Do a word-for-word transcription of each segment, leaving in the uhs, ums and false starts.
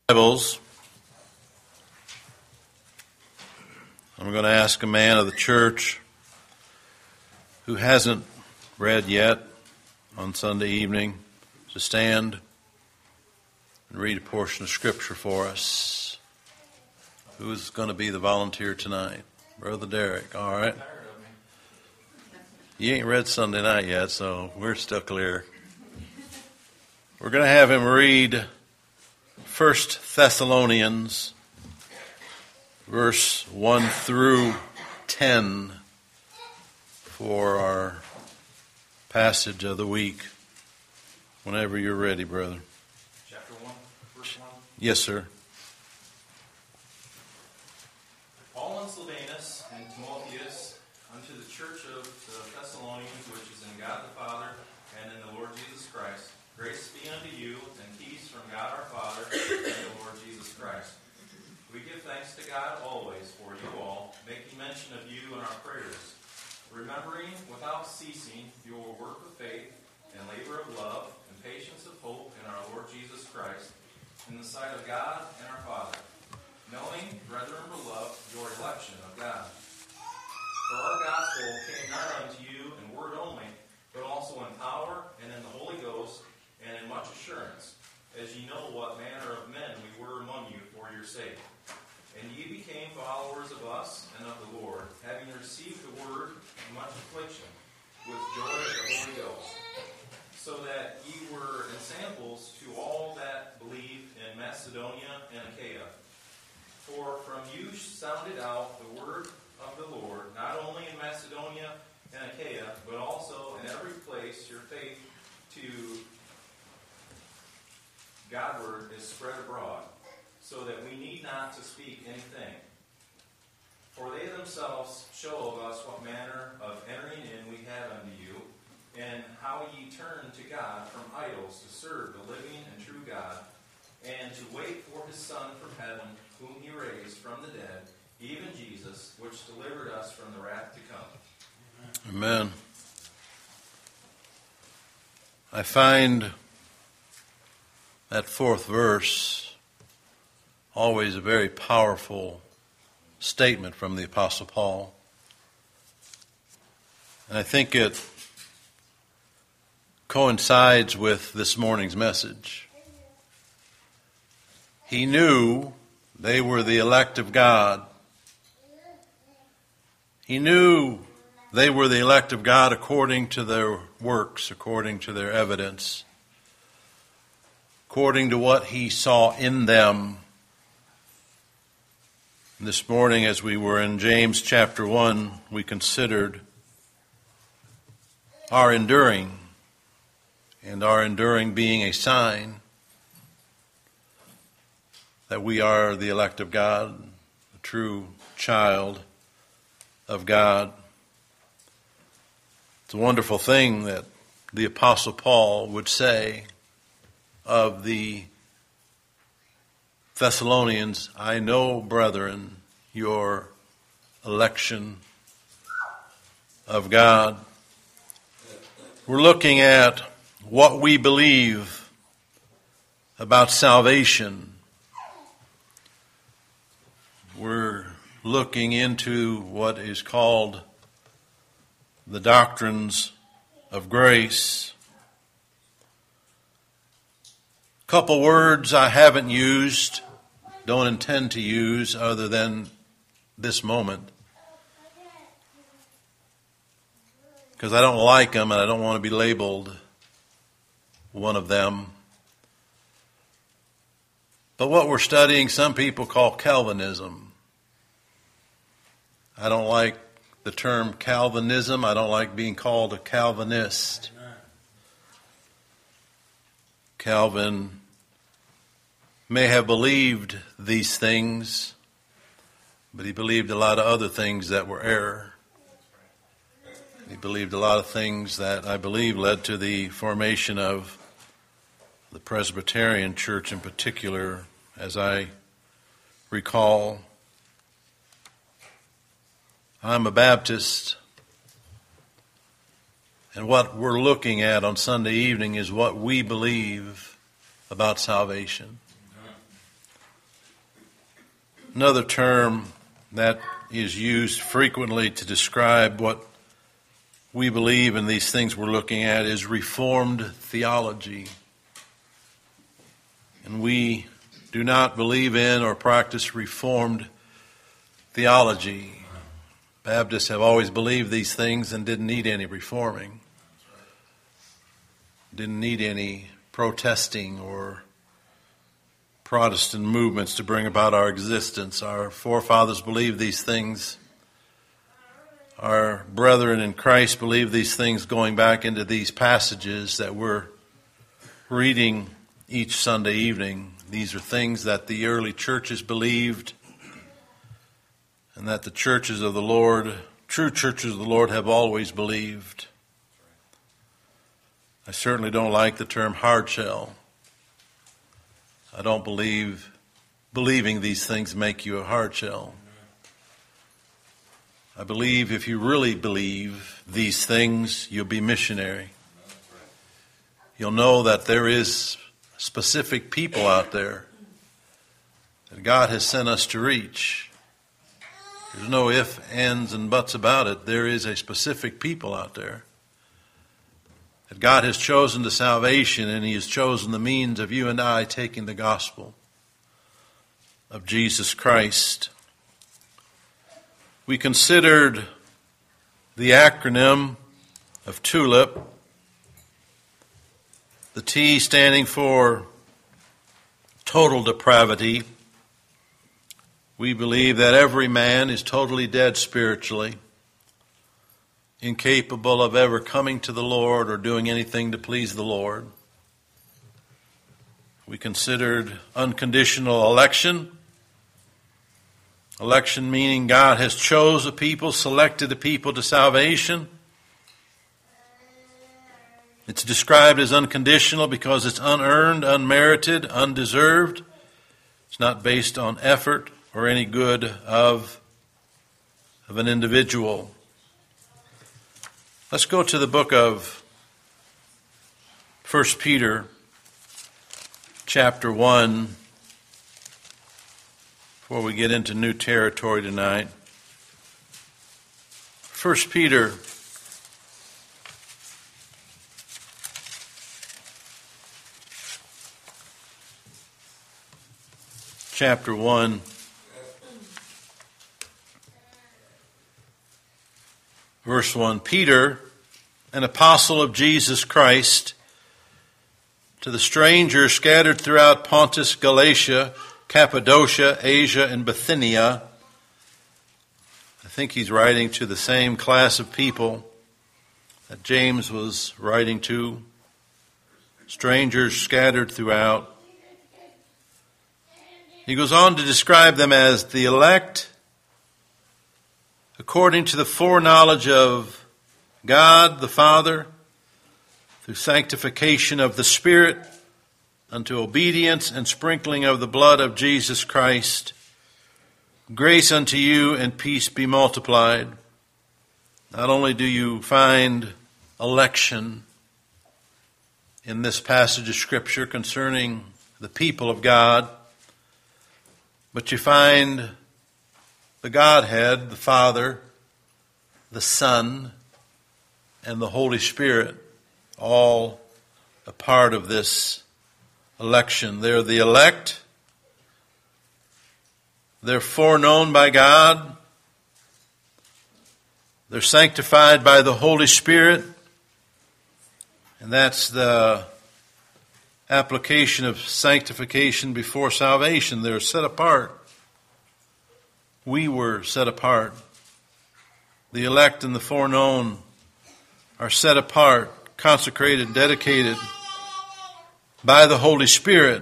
Bibles. I'm going to ask a man of the church who hasn't read yet on Sunday evening to stand and read a portion of Scripture for us. Who's going to be the volunteer tonight? Brother Derek, all right. You ain't read Sunday night yet, so we're still clear. We're going to have him read First Thessalonians, verse one through ten, for our passage of the week. Whenever you're ready, brother. Chapter one, verse one. Yes, sir. Paul and Silvanus and Timotheus, unto the church of the Thessalonians, which is in God the Father and in the Lord Jesus Christ, grace be unto you and peace from God our Father and the Lord Jesus Christ. We give thanks to God always for you all, making mention of you in our prayers, remembering without ceasing your work of faith and labor of love and patience of hope in our Lord Jesus Christ, in the sight of God and our Father, knowing, brethren beloved, your election of God. For our gospel came not unto you in word only, but also in power and in the Holy Ghost, and in much assurance, as ye know what manner of men we were among you for your sake. And ye became followers of us and of the Lord, having received the word in much affliction, with joy of the Holy Ghost, so that ye were ensamples to all that believe in Macedonia and Achaia. For from you sounded out the word of the Lord, not only in Macedonia and Achaia, but also in every place your faith to Godward is spread abroad, so that we need not to speak anything. For they themselves show of us what manner of entering in we have unto you, and how ye turn to God from idols to serve the living and true God, and to wait for his Son from heaven, whom he raised from the dead, even Jesus, which delivered us from the wrath to come. Amen. I find that fourth verse always a very powerful statement from the Apostle Paul. And I think it coincides with this morning's message. He knew they were the elect of God. He knew they were the elect of God according to their works, according to their evidence, according to what he saw in them. This morning, as we were in James chapter one, we considered our enduring, and our enduring being a sign that we are the elect of God, a true child of God. It's a wonderful thing that the Apostle Paul would say of the Thessalonians, I know, brethren, your election of God. We're looking at what we believe about salvation. We're looking into what is called the doctrines of grace. Couple words I haven't used, don't intend to use other than this moment, because I don't like them and I don't want to be labeled one of them. But what we're studying, some people call Calvinism. I don't like the term Calvinism. I don't like being called a Calvinist. Calvin may have believed these things, but he believed a lot of other things that were error. He believed a lot of things that I believe led to the formation of the Presbyterian Church in particular, as I recall. I'm a Baptist, and what we're looking at on Sunday evening is what we believe about salvation. Another term that is used frequently to describe what we believe in these things we're looking at is Reformed theology. And we do not believe in or practice Reformed theology. Baptists have always believed these things and didn't need any reforming. Didn't need any protesting or Protestant movements to bring about our existence. Our forefathers believed these things. Our brethren in Christ believe these things going back into these passages that we're reading each Sunday evening. These are things that the early churches believed and that the churches of the Lord, true churches of the Lord, have always believed. I certainly don't like the term hard shell. I don't believe believing these things make you a hard shell. I believe if you really believe these things, you'll be missionary. You'll know that there is specific people out there that God has sent us to reach. There's no ifs, ands, and buts about it. There is a specific people out there that God has chosen to salvation, and He has chosen the means of you and I taking the gospel of Jesus Christ. We considered the acronym of TULIP, the T standing for total depravity. We believe that every man is totally dead spiritually, incapable of ever coming to the Lord or doing anything to please the Lord. We considered unconditional election. Election meaning God has chosen a people, selected a people to salvation. It's described as unconditional because it's unearned, unmerited, undeserved. It's not based on effort or any good of, of an individual. Let's go to the book of First Peter, chapter one, before we get into new territory tonight. First Peter, chapter one. Verse one, Peter, an apostle of Jesus Christ, to the strangers scattered throughout Pontus, Galatia, Cappadocia, Asia, and Bithynia. I think he's writing to the same class of people that James was writing to, strangers scattered throughout. He goes on to describe them as the elect, according to the foreknowledge of God the Father, through sanctification of the Spirit, unto obedience and sprinkling of the blood of Jesus Christ. Grace unto you and peace be multiplied. Not only do you find election in this passage of Scripture concerning the people of God, but you find the Godhead, the Father, the Son, and the Holy Spirit, all a part of this election. They're the elect. They're foreknown by God. They're sanctified by the Holy Spirit. And that's the application of sanctification before salvation. They're set apart. We were set apart. The elect and the foreknown are set apart, consecrated, dedicated by the Holy Spirit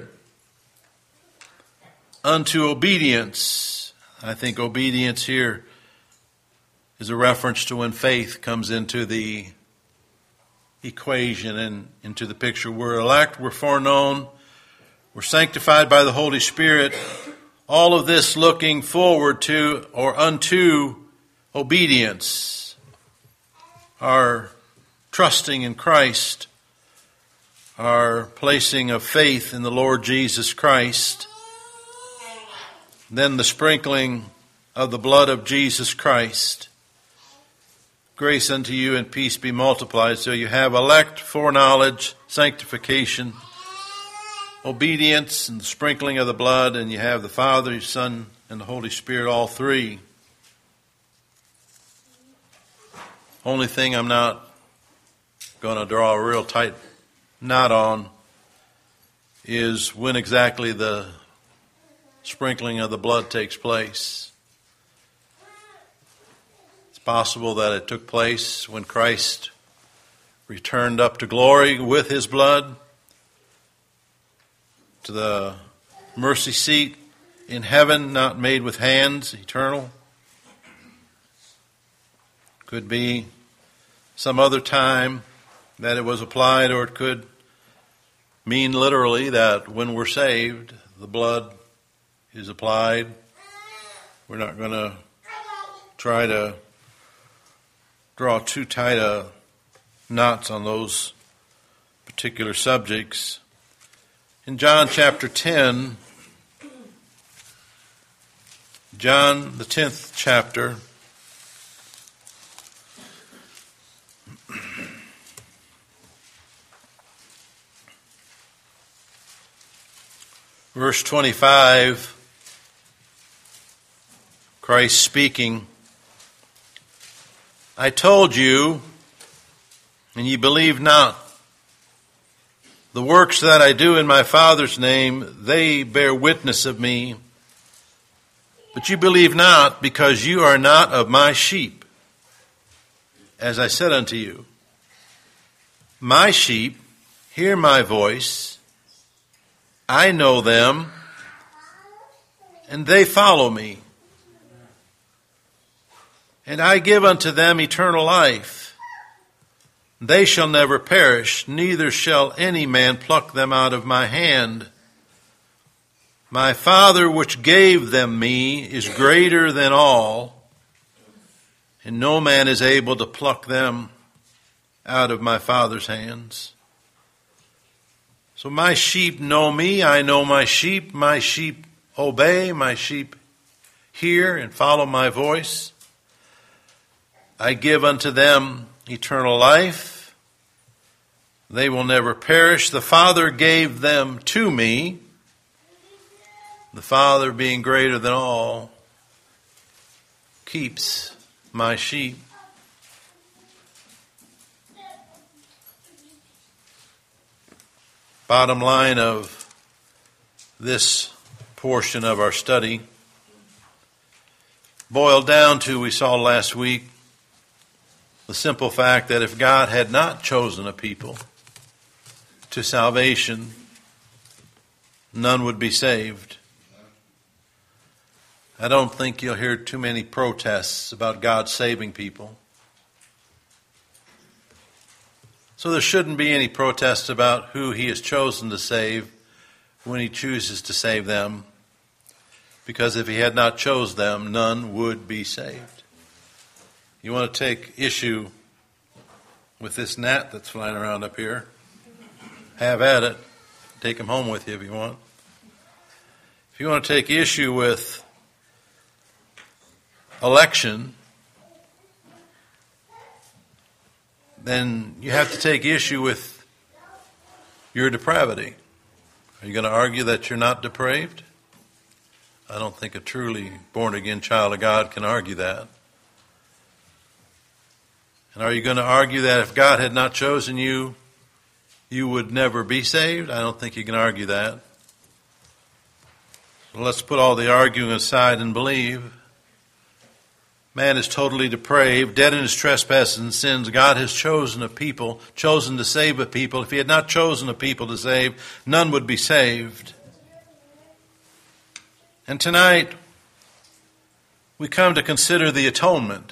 unto obedience. I think obedience here is a reference to when faith comes into the equation and into the picture. We're elect, we're foreknown, we're sanctified by the Holy Spirit. All of this looking forward to or unto obedience. Our trusting in Christ, our placing of faith in the Lord Jesus Christ. then the sprinkling of the blood of Jesus Christ. Grace unto you and peace be multiplied. So you have elect, foreknowledge, sanctification, obedience, and the sprinkling of the blood, and you have the Father, Son, and the Holy Spirit, all three. Only thing I'm not going to draw a real tight knot on is when exactly the sprinkling of the blood takes place. It's possible that it took place when Christ returned up to glory with his blood to the mercy seat in heaven, not made with hands, eternal. Could be some other time that it was applied, or it could mean literally that when we're saved, the blood is applied. We're not going to try to draw too tight a knots on those particular subjects. In John chapter ten, John the tenth chapter, verse twenty-five, Christ speaking, I told you, and ye believe not. The works that I do in my Father's name, they bear witness of me. But you believe not, because you are not of my sheep, as I said unto you. My sheep hear my voice. I know them, and they follow me. And I give unto them eternal life. They shall never perish, neither shall any man pluck them out of my hand. My Father which gave them me is greater than all, and no man is able to pluck them out of my Father's hands. So my sheep know me, I know my sheep, my sheep obey, my sheep hear and follow my voice. I give unto them eternal life. They will never perish. The Father gave them to me. The Father, being greater than all, keeps my sheep. Bottom line of this portion of our study, boiled down to, we saw last week, the simple fact that if God had not chosen a people to salvation, none would be saved. I don't think you'll hear too many protests about God saving people. So there shouldn't be any protests about who he has chosen to save when he chooses to save them, because if he had not chose them, none would be saved. You want to take issue with this gnat that's flying around up here? Have at it. Take him home with you if you want. If you want to take issue with election, then you have to take issue with your depravity. Are you going to argue that you're not depraved? I don't think a truly born-again child of God can argue that. And are you going to argue that if God had not chosen you, you would never be saved? I don't think you can argue that. So let's put all the arguing aside and believe. Man is totally depraved, dead in his trespasses and sins. God has chosen a people, chosen to save a people. If he had not chosen a people to save, none would be saved. And tonight, we come to consider the atonement.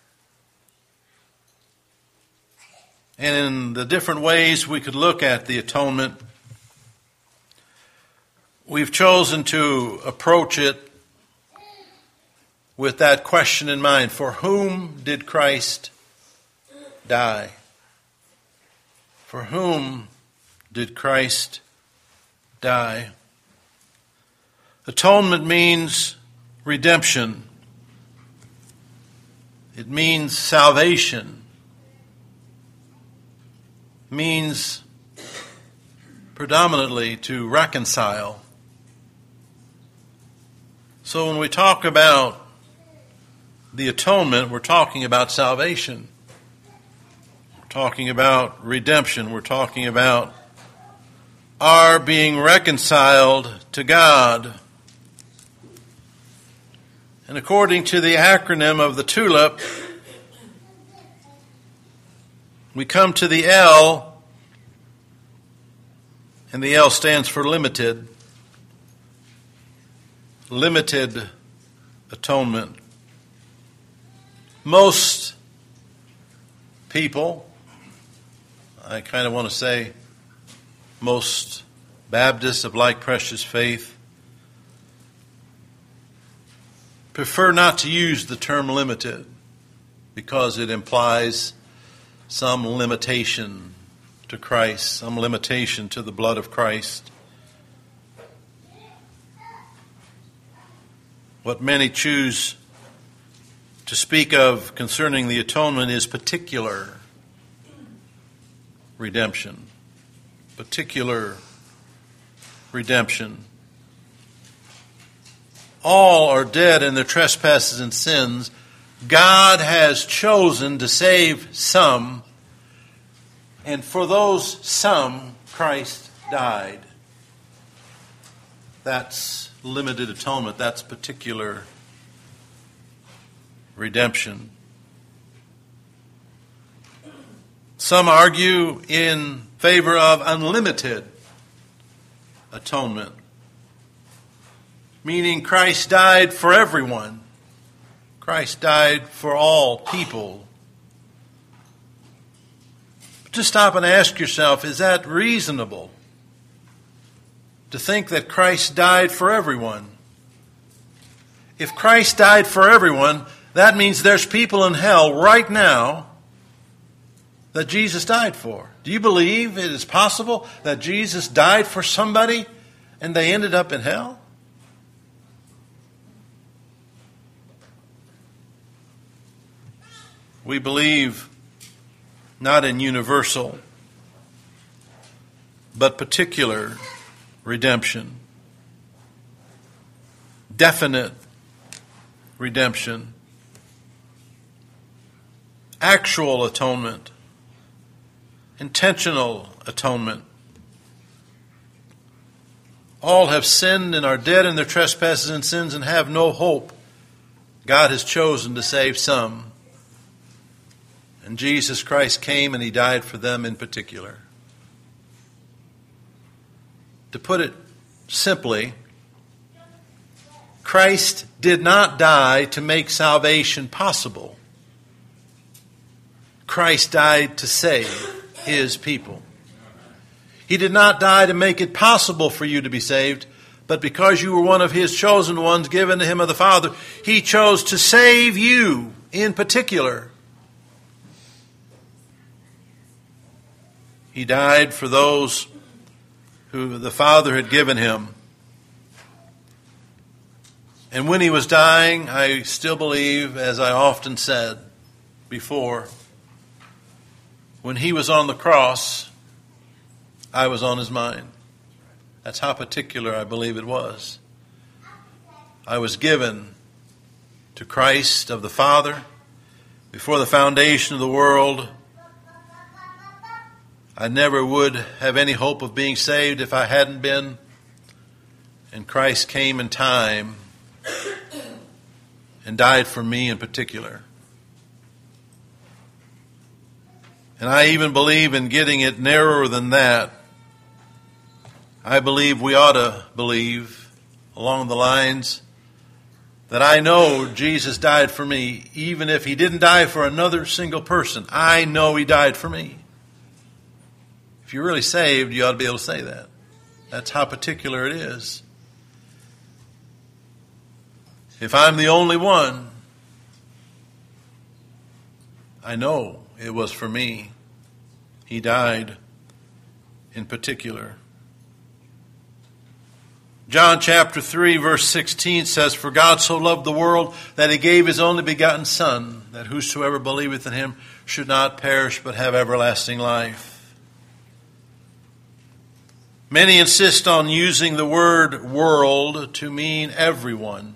And in the different ways we could look at the atonement, we've chosen to approach it with that question in mind. For whom did Christ die? For whom did Christ die? Atonement means redemption. It means salvation. It means predominantly to reconcile. So when we talk about the atonement, we're talking about salvation. We're talking about redemption. We're talking about our being reconciled to God. And according to the acronym of the TULIP, we come to the L, and the L stands for limited. Limited atonement. Most people, I kind of want to say most Baptists of like precious faith, prefer not to use the term limited because it implies some limitation to Christ, some limitation to the blood of Christ. What many choose to speak of concerning the atonement is particular redemption. Particular redemption. All are dead in their trespasses and sins. God has chosen to save some, and for those some, Christ died. That's limited atonement. That's particular redemption. Some argue in favor of unlimited atonement, meaning Christ died for everyone. Christ died for all people. But just stop and ask yourself, is that reasonable? To think that Christ died for everyone. If Christ died for everyone, that means there's people in hell right now that Jesus died for. Do you believe it is possible that Jesus died for somebody and they ended up in hell? We believe not in universal, but particular redemption. Definite redemption. Actual atonement. Intentional atonement. All have sinned and are dead in their trespasses and sins and have no hope. God has chosen to save some. And Jesus Christ came and He died for them in particular. To put it simply, Christ did not die to make salvation possible. Christ died to save His people. He did not die to make it possible for you to be saved, but because you were one of His chosen ones given to Him of the Father, He chose to save you in particular. He died for those who the Father had given Him. And when He was dying, I still believe, as I often said before, when He was on the cross, I was on His mind. That's how particular I believe it was. I was given to Christ of the Father before the foundation of the world. I never would have any hope of being saved if I hadn't been. And Christ came in time and died for me in particular. And I even believe in getting it narrower than that. I believe we ought to believe along the lines that I know Jesus died for me, even if He didn't die for another single person. I know He died for me. If you're really saved, you ought to be able to say that. That's how particular it is. If I'm the only one, I know it was for me. He died in particular. John chapter three verse sixteen says, "For God so loved the world that he gave his only begotten Son, that whosoever believeth in him should not perish but have everlasting life." Many insist on using the word world to mean everyone.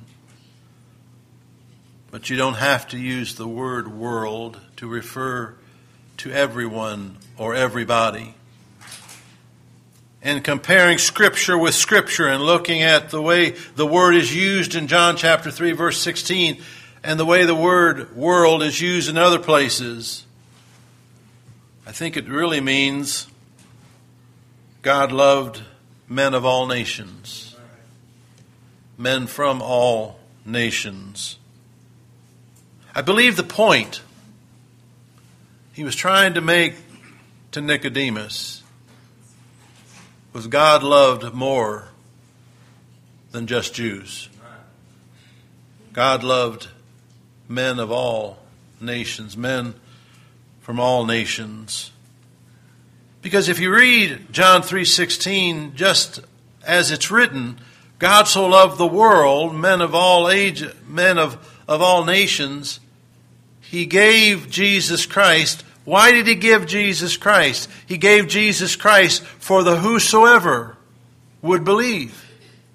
But you don't have to use the word world to refer to everyone or everybody. And comparing Scripture with Scripture and looking at the way the word is used in John chapter three verse sixteen and the way the word world is used in other places, I think it really means God loved men of all nations. Men from all nations. I believe the point he was trying to make to Nicodemus was God loved more than just Jews. God loved men of all nations, men from all nations. Because if you read John three sixteen just as it's written, God so loved the world, men of all age, men of, of all nations, he gave Jesus Christ. Why did he give Jesus Christ? He gave Jesus Christ for the whosoever would believe.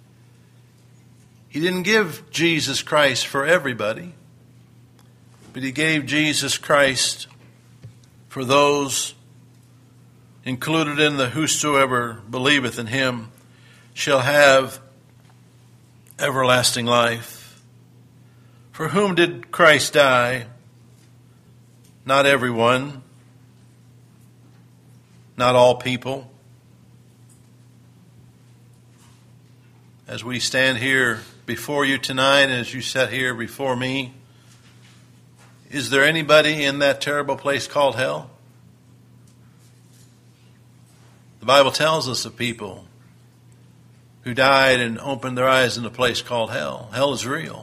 He didn't give Jesus Christ for everybody, but he gave Jesus Christ for those included in the whosoever believeth in him shall have everlasting life. For whom did Christ die? Not everyone, not all people. As we stand here before you tonight, and as you sat here before me, is there anybody in that terrible place called hell? The Bible tells us of people who died and opened their eyes in a place called hell. Hell is real.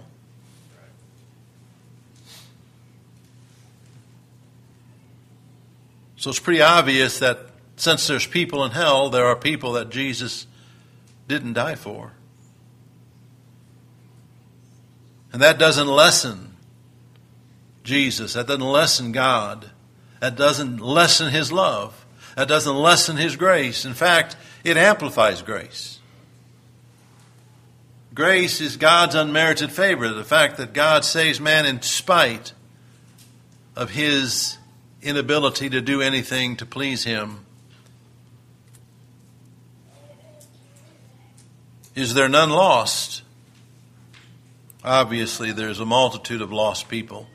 So it's pretty obvious that since there's people in hell, there are people that Jesus didn't die for. And that doesn't lessen Jesus. That doesn't lessen God. That doesn't lessen his love. That doesn't lessen his grace. In fact, it amplifies grace. Grace is God's unmerited favor. The fact that God saves man in spite of his inability to do anything to please him. Is there none lost? Obviously, there's a multitude of lost people.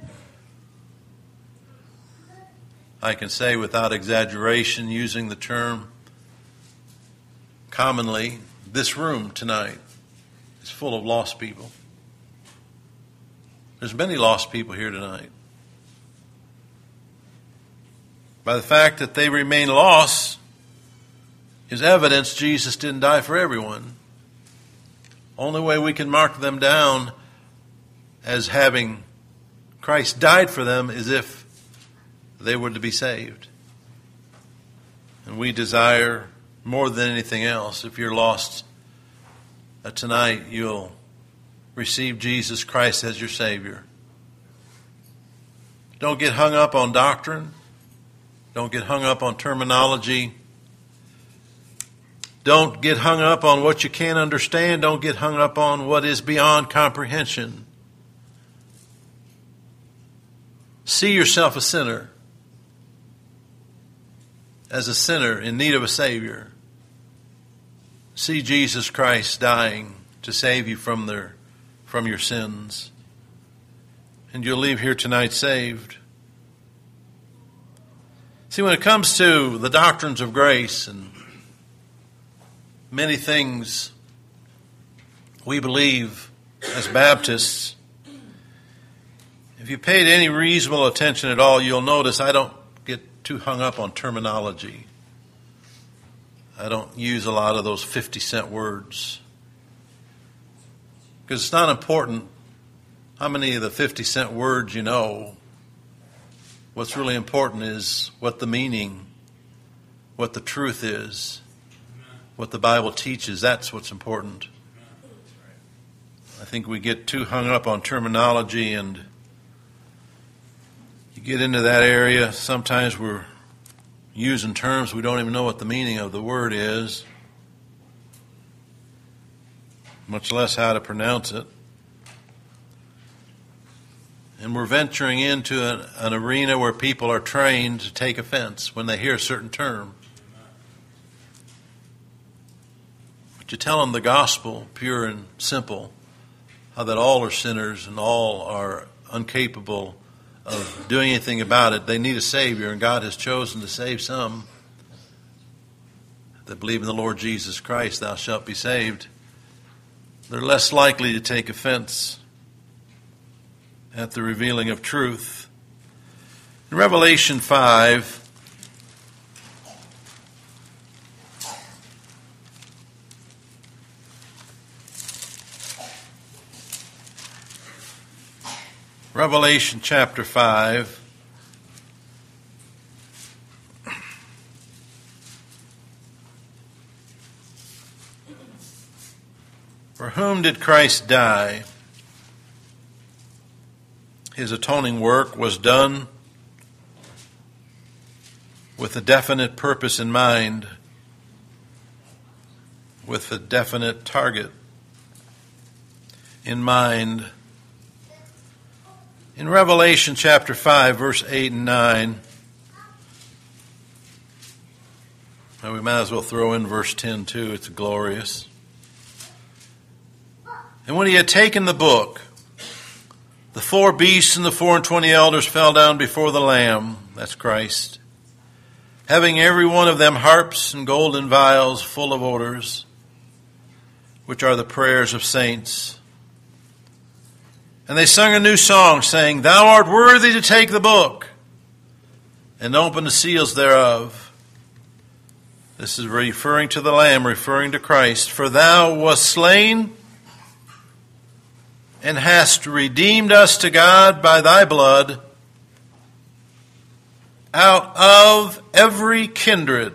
I can say without exaggeration, using the term commonly, this room tonight is full of lost people. There's many lost people here tonight. By the fact that they remain lost is evidence Jesus didn't die for everyone. Only way we can mark them down as having Christ died for them is if they were to be saved. And we desire more than anything else, if you're lost uh, tonight, you'll receive Jesus Christ as your Savior. Don't get hung up on doctrine. Don't get hung up on terminology. Don't get hung up on what you can't understand. Don't get hung up on what is beyond comprehension. See yourself a sinner, as a sinner in need of a Savior. See Jesus Christ dying to save you from their, from your sins. And you'll leave here tonight saved. See, when it comes to the doctrines of grace and many things we believe as Baptists, if you paid any reasonable attention at all, you'll notice I don't get too hung up on terminology. I don't use a lot of those fifty cent words. Because it's not important how many of the fifty cent words you know. What's really important is what the meaning, what the truth is. what the Bible teaches. That's what's important. I think we get too hung up on terminology, and you get into that area, sometimes we're using terms we don't even know what the meaning of the word is, much less how to pronounce it. And we're venturing into an, an arena where people are trained to take offense when they hear a certain term. But you tell them the gospel, pure and simple, how that all are sinners and all are incapable of doing anything about it. They need a Savior, and God has chosen to save some that believe in the Lord Jesus Christ. Thou shalt be saved. They're less likely to take offense at the revealing of truth. In Revelation five, Revelation chapter five, for whom did Christ die? His atoning work was done with a definite purpose in mind, with a definite target in mind. In Revelation chapter five, verse eight and nine, and we might as well throw in verse ten too, it's glorious. And when he had taken the book, the four beasts and the four and twenty elders fell down before the Lamb, that's Christ, having every one of them harps and golden vials full of odors, which are the prayers of saints. And they sung a new song, saying, Thou art worthy to take the book and open the seals thereof. This is referring to the Lamb, referring to Christ. For thou wast slain and hast redeemed us to God by thy blood out of every kindred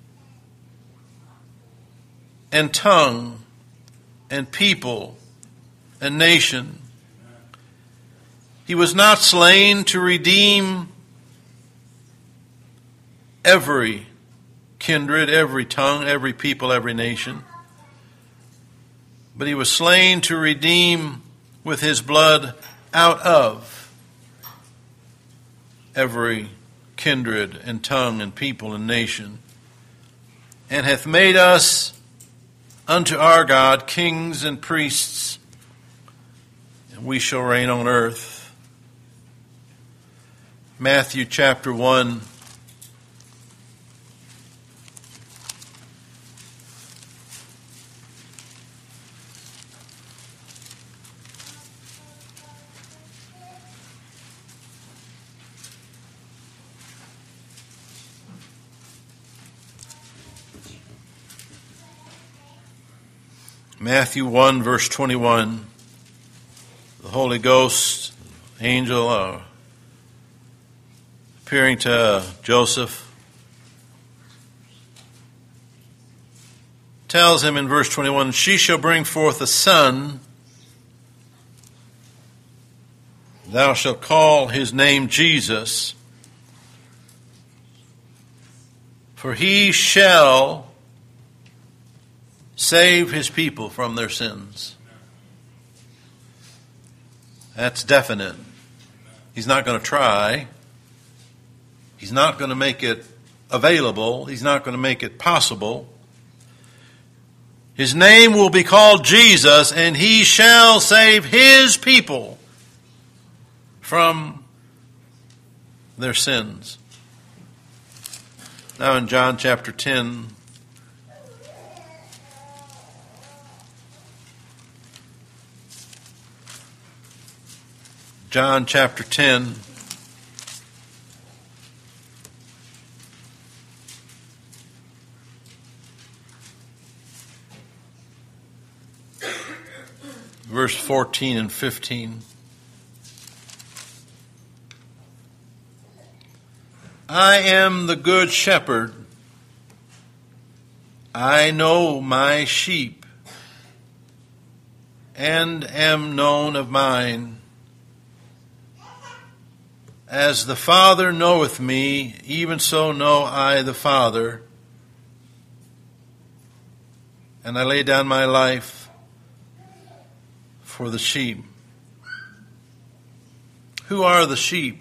and tongue and people and nation. He was not slain to redeem every kindred, every tongue, every people, every nation, but he was slain to redeem with his blood out of every kindred and tongue and people and nation, and hath made us unto our God kings and priests, and we shall reign on earth. Matthew chapter one, Matthew one, verse twenty-one, the Holy Ghost, angel, uh, appearing to Joseph, tells him in verse twenty-one, She shall bring forth a son, thou shalt call his name Jesus, for he shall save his people from their sins. That's definite. He's not going to try. He's not going to make it available. He's not going to make it possible. His name will be called Jesus, and he shall save his people from their sins. Now in John chapter ten, John chapter ten, verse fourteen and fifteen. I am the good shepherd. I know my sheep, and am known of mine. As the Father knoweth me, even so know I the Father, and I lay down my life for the sheep. Who are the sheep?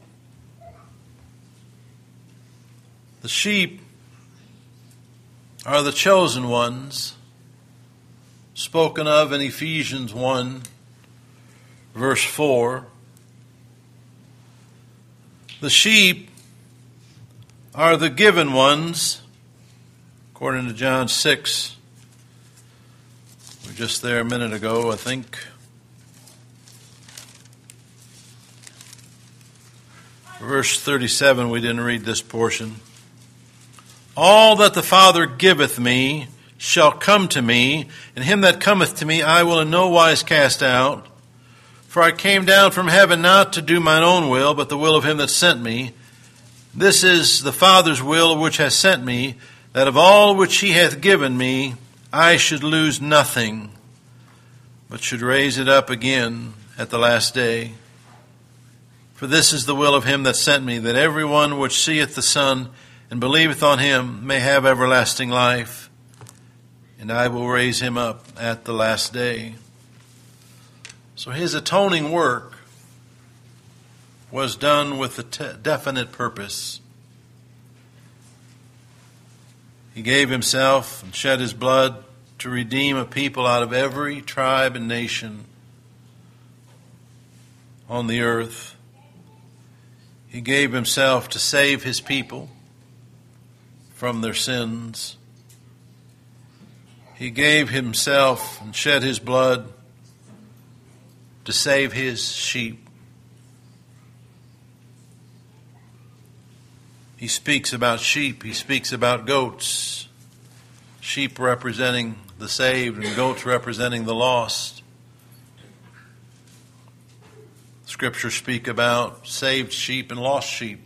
The sheep are the chosen ones, spoken of in Ephesians one, verse four. The sheep are the given ones, according to John six. We were just there a minute ago, I think. Verse thirty-seven, we didn't read this portion. All that the Father giveth me shall come to me, and him that cometh to me I will in no wise cast out. For I came down from heaven not to do mine own will, but the will of him that sent me. This is the Father's will which hath sent me, that of all which he hath given me I should lose nothing, but should raise it up again at the last day. For this is the will of him that sent me, that every one which seeth the Son and believeth on him may have everlasting life, and I will raise him up at the last day. So his atoning work was done with a te- definite purpose. He gave himself and shed his blood to redeem a people out of every tribe and nation on the earth. He gave himself to save his people from their sins. He gave himself and shed his blood to save his sheep. He speaks about sheep. He speaks about goats. Sheep representing the saved and goats representing the lost. Scriptures speak about saved sheep and lost sheep.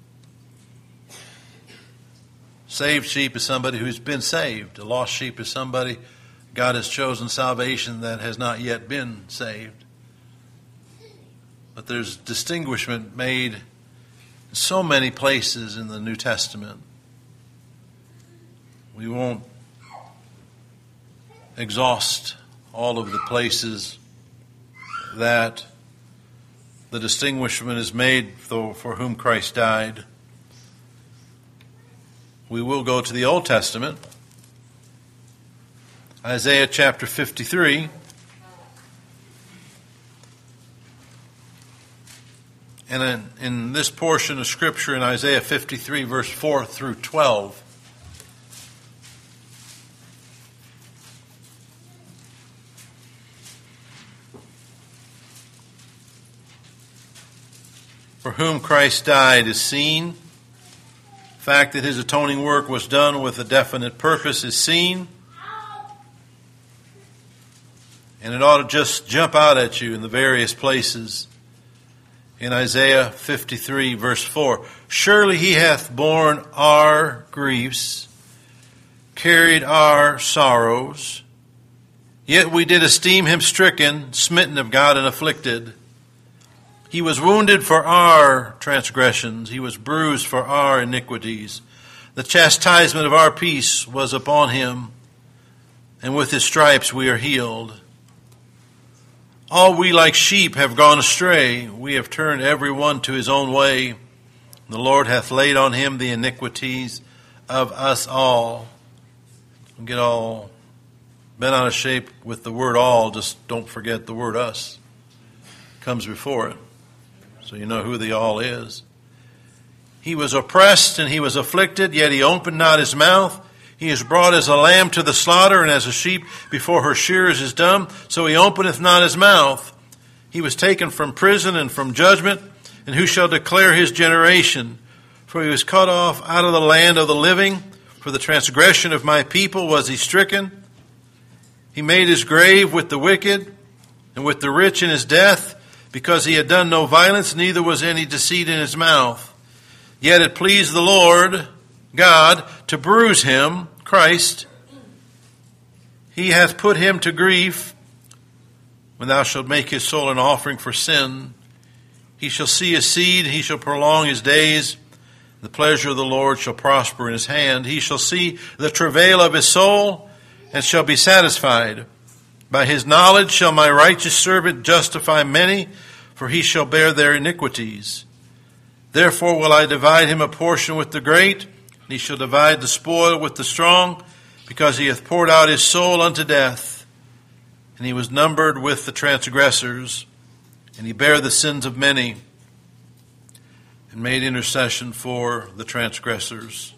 Saved sheep is somebody who's been saved. A lost sheep is somebody God has chosen salvation that has not yet been saved. But there's distinguishment made in so many places in the New Testament. We won't exhaust all of the places that the distinguishment is made for, for whom Christ died. We will go to the Old Testament. Isaiah chapter fifty-three. And in, in this portion of Scripture in Isaiah fifty-three, verse four through twelve, for whom Christ died is seen. The fact that his atoning work was done with a definite purpose is seen. And it ought to just jump out at you in the various places. In Isaiah fifty-three, verse four, surely he hath borne our griefs, carried our sorrows, yet we did esteem him stricken, smitten of God, and afflicted. He was wounded for our transgressions. He was bruised for our iniquities. The chastisement of our peace was upon him, and with his stripes we are healed. All we like sheep have gone astray. We have turned every one to his own way. The Lord hath laid on him the iniquities of us all. Don't get all bent out of shape with the word all. Just don't forget the word us. It comes before it, so you know who the all is. He was oppressed and he was afflicted, yet he opened not his mouth. He is brought as a lamb to the slaughter, and as a sheep before her shearers is dumb, so he openeth not his mouth. He was taken from prison and from judgment, and who shall declare his generation? For he was cut off out of the land of the living. For the transgression of my people was he stricken. He made his grave with the wicked, and with the rich in his death, because he had done no violence, neither was any deceit in his mouth. Yet it pleased the Lord God to bruise him, Christ, He hath put him to grief. When thou shalt make his soul an offering for sin, he shall see his seed, he shall prolong his days. The pleasure of the Lord shall prosper in his hand. He shall see the travail of his soul, and shall be satisfied. By his knowledge shall my righteous servant justify many, for he shall bear their iniquities. Therefore will I divide him a portion with the great, and he shall divide the spoil with the strong, because he hath poured out his soul unto death. And he was numbered with the transgressors, and he bare the sins of many, and made intercession for the transgressors.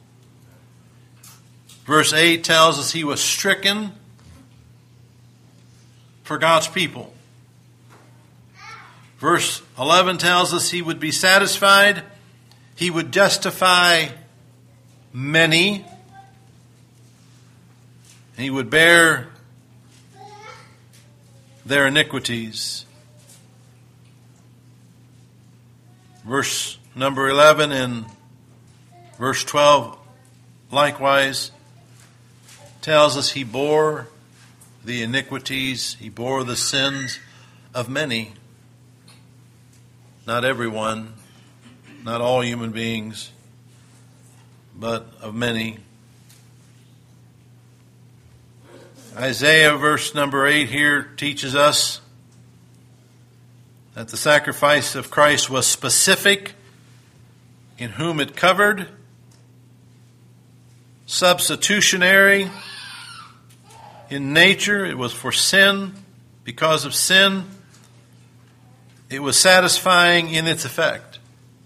Verse eight tells us he was stricken for God's people. Verse eleven tells us he would be satisfied. He would justify many. And he would bear their iniquities. Verse number eleven and verse twelve likewise tells us he bore the iniquities, he bore the sins of many. Not everyone, not all human beings, but of many. Isaiah verse number eight here teaches us that the sacrifice of Christ was specific in whom it covered, substitutionary in nature. It was for sin, because of sin. It was satisfying in its effect.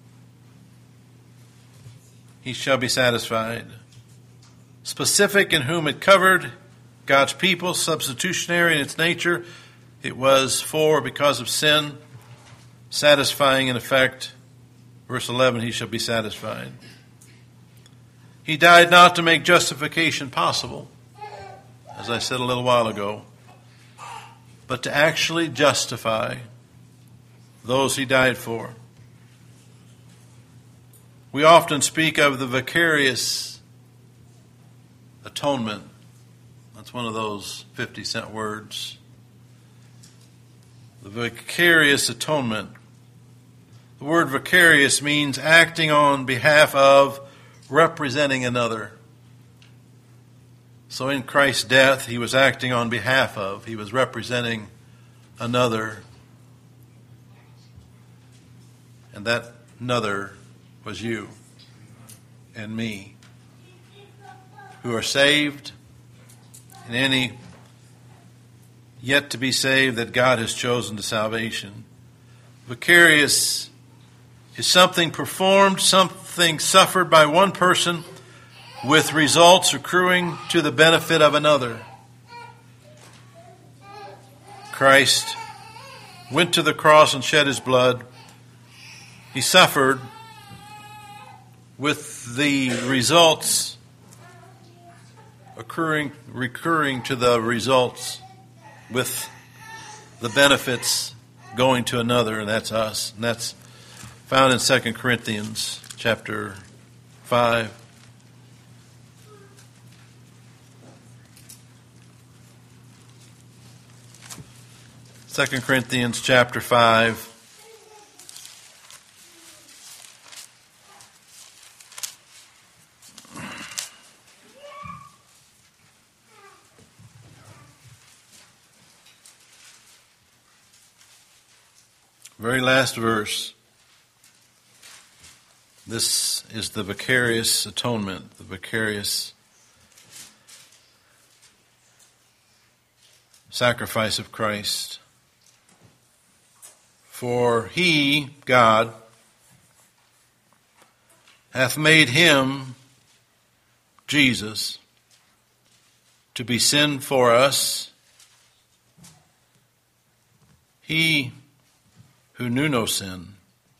He shall be satisfied. Specific in whom it covered, God's people. Substitutionary in its nature. It was for, because of sin. Satisfying in effect. Verse eleven, he shall be satisfied. He died not to make justification possible, as I said a little while ago, but to actually justify those he died for. We often speak of the vicarious atonement. That's one of those fifty cent words. The vicarious atonement. The word vicarious means acting on behalf of, representing another. So in Christ's death, he was acting on behalf of, he was representing another. And that another was you and me, who are saved, and any yet to be saved that God has chosen to salvation. Vicarious is something performed, something suffered by one person with results accruing to the benefit of another. Christ went to the cross and shed his blood. He suffered with the results occurring, recurring to the results, with the benefits going to another, and that's us. And that's found in Second Corinthians chapter five. Second Corinthians chapter five. Very last verse. This is the vicarious atonement, the vicarious sacrifice of Christ. For he, God, hath made him, Jesus, to be sin for us. He who knew no sin.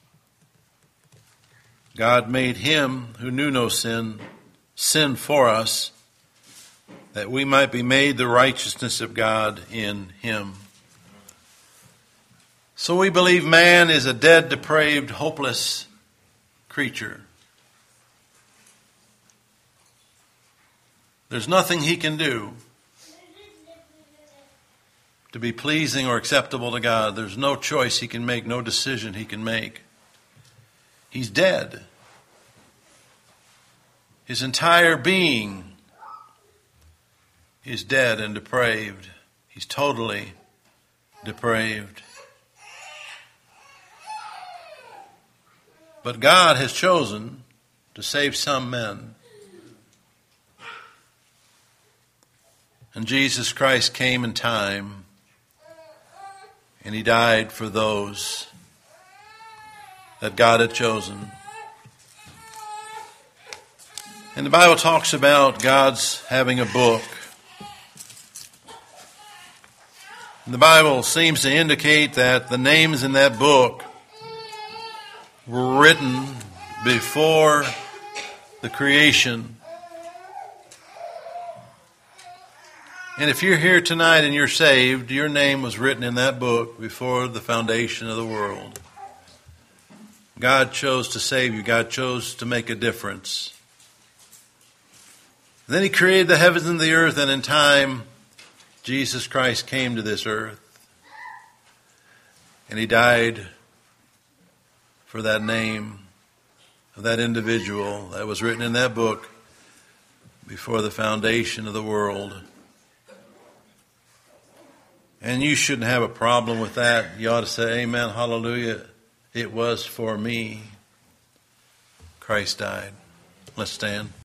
God made him who knew no sin, sin for us, that we might be made the righteousness of God in him. So we believe man is a dead, depraved, hopeless creature. There's nothing he can do to be pleasing or acceptable to God. There's no choice he can make, no decision he can make. He's dead. His entire being is dead and depraved. He's totally depraved. But God has chosen to save some men. And Jesus Christ came in time, and he died for those that God had chosen. And the Bible talks about God's having a book. And the Bible seems to indicate that the names in that book were written before the creation. And if you're here tonight and you're saved, your name was written in that book before the foundation of the world. God chose to save you. God chose to make a difference. And then he created the heavens and the earth, and in time, Jesus Christ came to this earth. And he died for that name of that individual that was written in that book before the foundation of the world. And you shouldn't have a problem with that. You ought to say, amen, hallelujah. It was for me. Christ died. Let's stand.